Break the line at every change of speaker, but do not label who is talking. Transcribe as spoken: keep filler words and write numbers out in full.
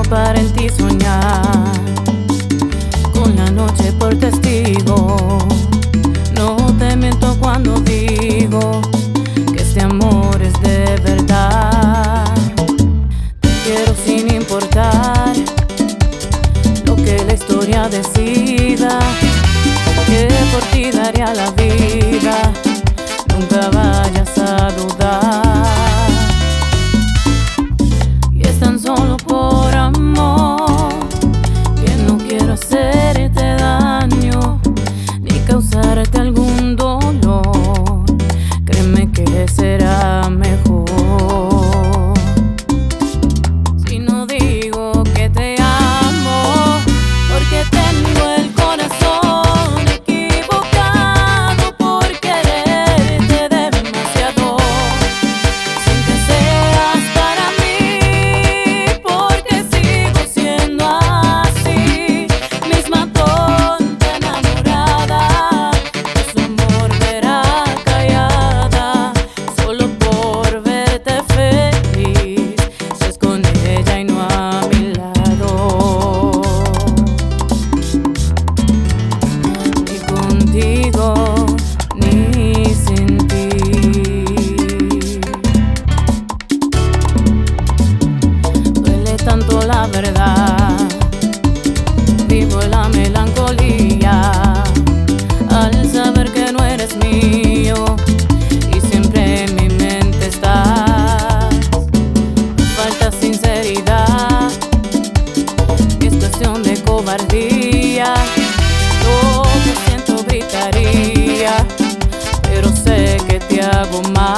para en ti soñar, con la noche por testigo. No te miento cuando digo que este amor es de verdad. Te quiero sin importar lo que la historia decida, que por ti daría la vida, nunca vayas a dudar. Y es tan solo por amor que no quiero hacerte daño ni causarte algún dolor. Créeme que será mejor si no digo que te amo, porque tengo el corazón equivocado por quererte demasiado, sin que seas para mí, porque sigo siendo así, misma tonta enamorada de su amor, verá callada, solo por verte feliz, si es con ella y no a mi lado. Ni contigo ni sin ti. Duele tanto la verdad, vivo en la melancolía al saber que no eres mío y siempre en mi mente estás. Me falta sinceridad, es cuestión de cobardía. Lo que siento gritaría, pero sé que te hago mal.